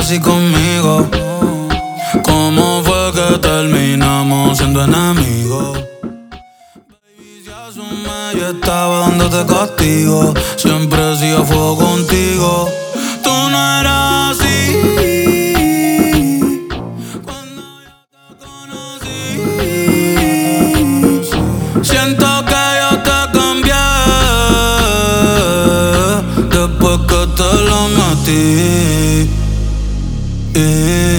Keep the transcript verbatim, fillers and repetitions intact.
así conmigo? ¿Cómo fue que terminamos siendo enemigos? Baby, si asume, yo estaba dándote castigo. Siempre he sido fuego contigo. Tú no eras así cuando yo te conocí. Siento que yo te cambié después que te lo metí.